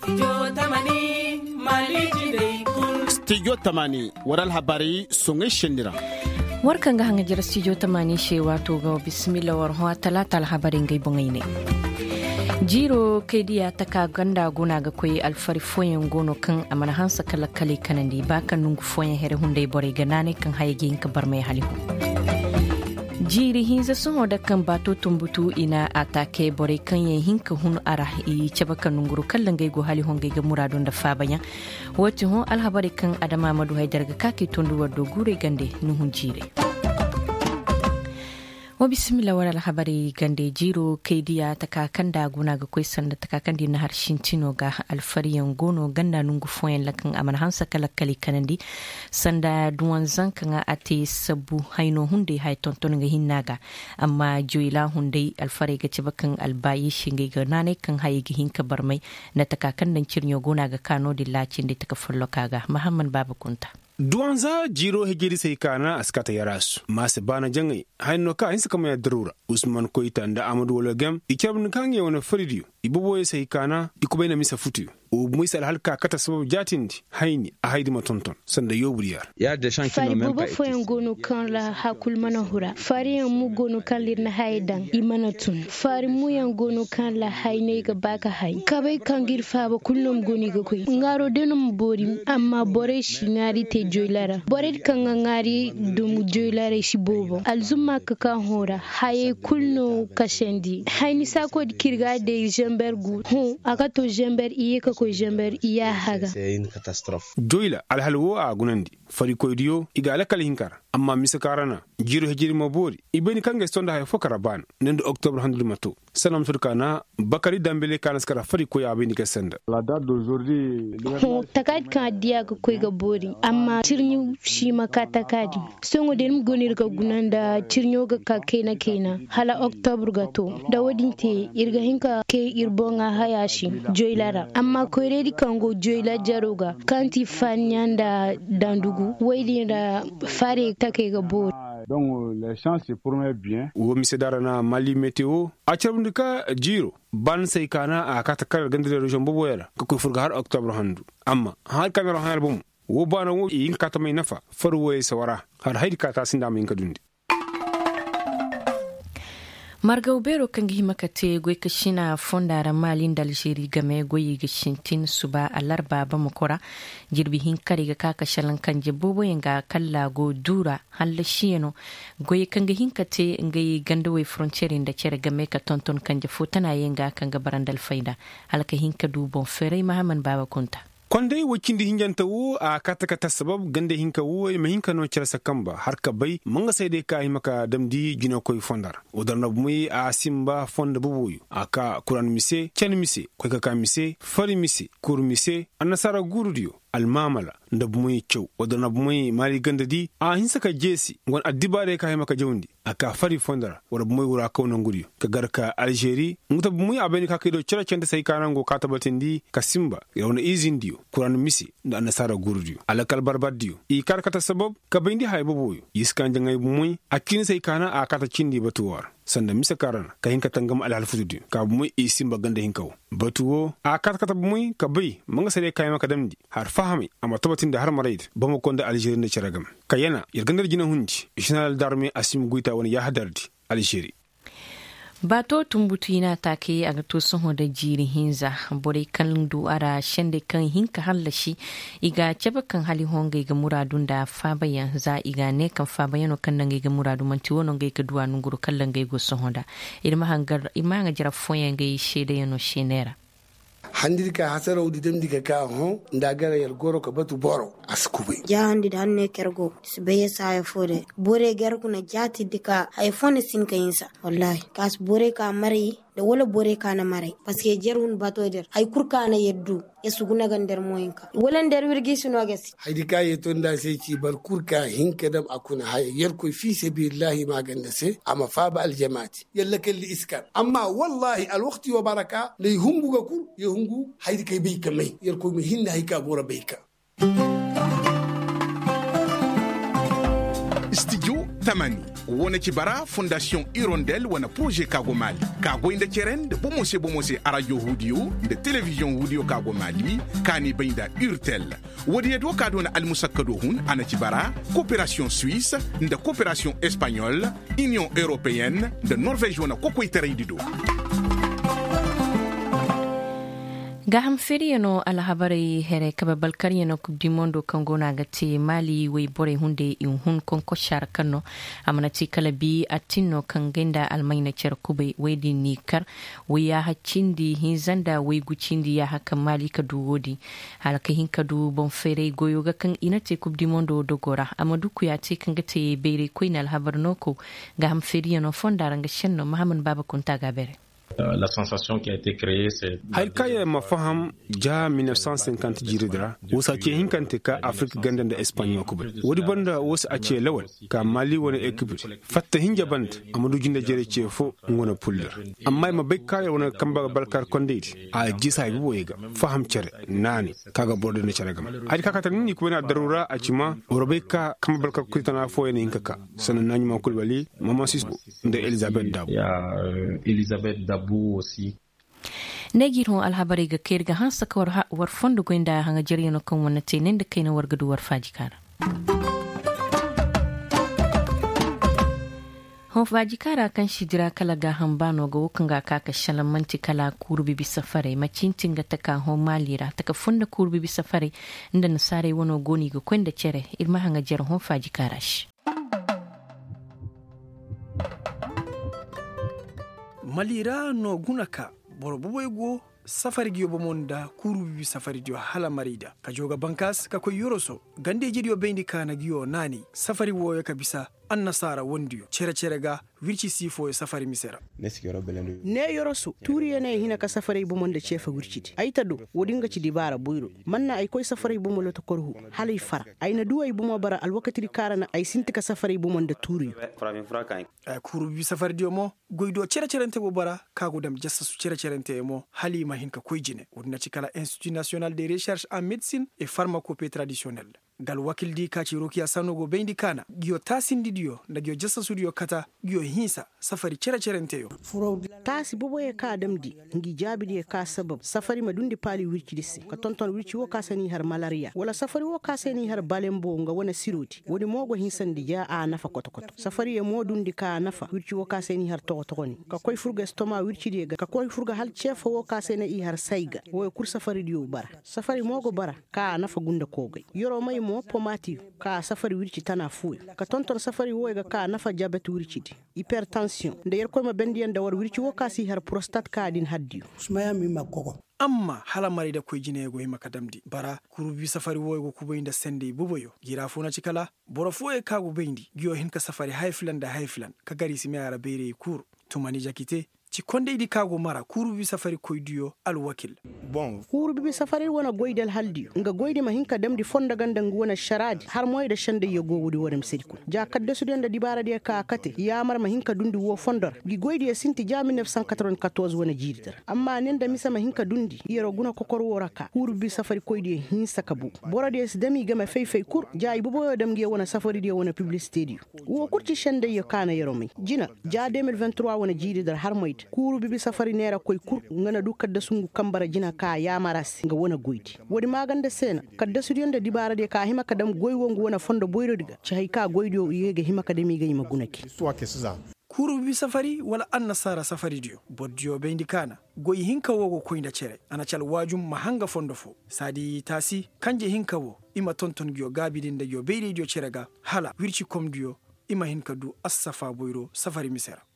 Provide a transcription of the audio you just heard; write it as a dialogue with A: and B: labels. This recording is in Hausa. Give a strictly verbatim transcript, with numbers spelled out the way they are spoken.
A: Studio Tamani waral habari songe shendira.
B: Warkan ga hanga jira Studio Tamani she wato ga bismillah war ho talata al habarin gai bongaine. Jiro kediya taka ganda gona ga koyi alfari foyen gono kan amana hansa kala kale kanandi baka nungu foyen here hunde bore ganane kan hayge ka bar mai halihu. Jiri hinza sun hoda kan bato tumbutu ina atake bore kan yin hinka hun ara i cebaka nunguru kallan gai go hali honge ga muradun da fabanya wati hon alhabari kan adama madu haidar ga kake tondu waddo gure gande nuhun jire wa bismillah wala alhabari gande jiro kaidiya takakan da guna ga koi sanda takakan di na harshin tino ga alfariyan gono ganda nungu foyen lakan aman hansa kala kali kanandi sanda duwan zankan ate sabu haino hunde hay tonton ga hinnaga amma joila hunde alfare ga cibakan albayi shinge ga nane kan hayi ga hinka barmai na takakan dan cirnyo gona ga kano dillacin da taka falloka ga muhammad baba kunta
C: duwanza jiro hegiri sai kana askata yarasu masu bana jangai haino ka hinsa kama ya darura usman koita da amadu wala gam ikyabun kan ya wani faridiyo ibubo sai kana ikubaina misa futu o muisa halka kata sababu jatindi haini a haidi matonton sanda yoburiyar
D: ya da shan kino men
E: fa foyen gono kan la hakul mana hura fari yan mu gono kan lirna haidan imana tun fari mu yan gono kan la haine ga baka hai kabai kan girfa ba kullum goni ga koi ngaro denum bori amma bore shi ngari te joilara bore kan ngari dum joilara shi bobo alzumma ka kan hora haye kulno kashendi haini sako kirga de jembergu hu akato jember iye ka ko jambar iya haga
D: c'est une catastrophe
C: joila alhalwo a gunandi fari ko idiyo iga alakal hinkar amma misakarana jiro hejiri mabori ibeni kange stonda hay fokara ban nendo octobre handu mato sanam turkana bakari dambele kana skara fari ko ya beni kasanda
F: la date d'aujourd'hui
E: takad kan dia ko koy ga bori amma cirnyu shi makata kadi songo den gonir ga gunanda cirnyo ga ka kena kena hala octobre ga to da wadinte irga hinka ke irbonga hayashi joilara amma ko redi kango joila jaroga kanti fanyanda dandugu waidira fare take ga bori
F: donc les chances se promettent bien
C: wo misedarana mali météo a charbundika jiro ban sai kana a kata kar gandare region boboyala ko furga har octobre handu amma har kana ro har bum wo bana wo yin kata mai nafa farwo sawara har haidi kata sinda mai kadundi
B: marga ubero kangi himakate gwe kashina fondara malin daljeri game goyi gishintin suba alarba ba mukora jirbi hinkari ga kaka shalan kanje bobo yanga kalla go dura halla shieno goyi kangi hinkate ngai gandawe frontiere inda cere game ka tonton kanje fotana yenga kanga barandal faida halaka hinka du bon fere mahaman baba kunta
C: kwandai wakindi hinjanta wo a kata kata sabab gande hinka wo ma hinka no cira sakamba har ka bai manga sai dai kai maka damdi gina koy fondar odarna bumi a simba fonda bubuyu aka kuran mise chen mise koy ka mise fari mise kur mise annasara gurudiyo almamala nda bumui chow odarna bumui mali gandadi a hinsa ka jesi ngon adibare kai maka jawndi aka fari fondara wala bumui wura kawna nguriyo ka garka algeri nguta bumui abeni ka kido cira chende sai kanango kata batindi kasimba yawna izindiyo kuran misi da nasara gurdiyo alakal barbadiyo i karkata sabab ka bindi hay boboyo yiskan jangay bumui akin sai kana a kata cindi batuwar sanda misa karana ka hinka tangam al halfudiyo ka bumui isimba ganda hinkawo batuwo a karkata bumui ka bai manga sai kai maka damdi har fahami amma tabatin da har maraid ba mu konda algeri da ciragam kayana yargandar jina hunji ishinal darme asim guita wani ya hadardi algeri
B: bato tumbutu ina take a gato sun da jiri hinza bore kan duara shende kan hinka hallashi iga ceba kan hali honga ga muradun da fabayan za iga ne kan fabayan kan nan ga muradu manti wono ga ga duwa nunguru kallan ga go sun hoda irma hangar ima ga jara foyen ga shede yano shenera
G: handirka hasara udi dem diga ka ho ndagara yar goro ka batu boro askube
H: ja handi dan ne kergo sbeye sa ya fode bore gerku na jati dika ay fone sin kayinsa wallahi kas bore ka mari da wala bore ka na mari paske jerun bato der ay kurka na yeddu yesuguna gandar moyinka wala der wirgi suno gasi
G: haydi ka yeto nda sai ci bar kurka hinka dam akuna hay yar ko fi sabilillahi ma ganda se ama faba al jamaati yalla kalli iskar amma wallahi al waqti wa baraka lay humbu ga kur ye hungu haydi kay be kamay yar ko mi hinna hay ka bora be ka
A: studio
I: tamani wona kibara fondation Hirondelle wana projet Kago Mali Kago inda keren de bomose bomose a radio hudio de télévision hudio Kago Mali kani bainda Urtel wodi edo kado na almusakado hun ana kibara coopération suisse de coopération espagnole Union européenne de Norvège wana koko itaraidido.
B: ga hamfiri no alhabari here kababal karyano kubdimondo kangona gati Mali we bore hunde in hun konko shar kano amanati kalabi atino kangenda almayna cer kube we di nikar we ya hacindi hinzanda we gucindi ya haka Mali kadu wodi halaka hin kadu bon fere goyoga kan inate kubdimondo dogora amaduku ya te kangate bere koina alhabar noko ga hamfiri no fondaranga shenno Mahamad Baba Kunta Gabere.
D: La sensation qui a été créée, c'est...
C: Haikaya mafaham ja mille neuf cent cinquante jiridra wasa ke hinkante ka Afrique gandan da Espagne ko wodi banda wasa a ce lawal ka Mali wani equipe fatta hinja band amadu jinda jere ce fo ngona puller amma ma bai kaya wani kamba balkar konde a jisa yi boyega faham cere nani kaga bordo ne cere gam ai kaka tan ni ko na darura a cima orobe ka kamba balkar kultana fo ne hinkaka sanan nani ma kulbali mama sisbo da Elizabeth Dabo
D: ya Elizabeth Dabo aussi.
B: Negiro alhabari ga kirga hansa kawar war fondo gwenda hanga jirino kan wannan tenin da kai na wargadu war fajikara. Hon fajikara kan shidira kala ga hambano ga wukan ga kaka shalamanti kala kurbi bisa fare macintin ga taka hon malira taka funda kurbi bisa fare inda nasare wano goni ga kwenda cere irma hanga jar hon fajikara shi.
J: Malira no gunaka boroboboygo safari giyo bomonda kurubi safari giyo hala marida kajoga bankas kako yoroso gande jidiyo bendi kana giyo nani safari woyo kabisa annasara wondiyo cere cere ga wirci sifo e safari misera
K: ne yoroso turiye ne hina ka safari bomonda cefa wirciti ayta do wodinga ci dibara buyro manna ay koy safari bomola to korhu halay fara ayna duway bomo bara alwakati karana ay sintika safari bomonda turi
J: ay kurubi safari diyo mo goydo cere cerente bo bara kago dam jassasu cere cerente mo halima hinka koyjine wodna ci kala Institut National de Recherche en Médecine et Pharmacopée Traditionnelle gal wakil di kaci rokiya sanogo bendi kana giyo tasindi diyo nda giyo jassasu diyo kata giyo hinsa safari cere cerente yo
K: tasi bobo e ka damdi ngi jabidi e ka sabab safari madundi pali wirci disse ka tonton wirci wo ka sani har malaria wala safari wo ka sani har balembo nga wona siroti woni mogo hinsandi ja a nafa koto koto safari e modundi ka nafa wirci wo ka sani har to to ni ka koy furga stoma wirci de ka koy furga hal chefa wo ka sani i har saiga wo kur safari diyo bara safari mogo bara ka nafa gunda kogay yoro may mo pomati ka safari wirci tana fu ka tonton safari wo ga ka nafa jabet wirci di hypertension de yer ko ma bendiyan da war wirci wo ka si har prostate ka din haddiyo
J: sumaya mi makoko amma halamari da koy jine go hima kadamdi bara kurubi safari wo go kuboyinda sende buboyo gira funa cikala boro fu e kago bendi giyo hin ka safari hayflan da hayflan ka gari simi ara bere kur tumani jakite ci konde idi kago mara kurubi safari koydiyo alwakil
K: bon kurubi safari wona goydel haldi nga goyde ma hinka damdi fonda ganda ngona sharadi har moyde shande yo gowudi wonam sirku ja kadde sudenda dibara de ka kate ya mar ma hinka dundi wo fondor gi goyde e sinti ja mille neuf cent quatre-vingt-quatorze wona jirdar amma nenda misa ma hinka dundi yero guna kokor woraka kurubi safari koyde hin sakabu borade s dami gama fey fey kur jaay bubo yo dam gi wona safari de wona publicité di wo kurti shande yo kana yero mi jina ja deux mille vingt-trois wona jirdar har moyde kuru bibi safari nera koy kur ngana du kadda sungu kambara jina ka yamaras nga wona goyti wodi maganda sena kadda sudiyonde dibara de ka hima kadam goy wongo wona fondo boyro diga ci hay ka goydo yege hima kadami gay magunaki
J: kuru bibi safari wala annasara safari dio boddio bendi kana goy hinka wogo koynda cere ana cal wajum mahanga fondo fo sadi tasi kanje hinka wo ima tonton gyo gabidinde gyo beydi dio cerega hala wirci kom dio ima hinka du assafa boyro safari misera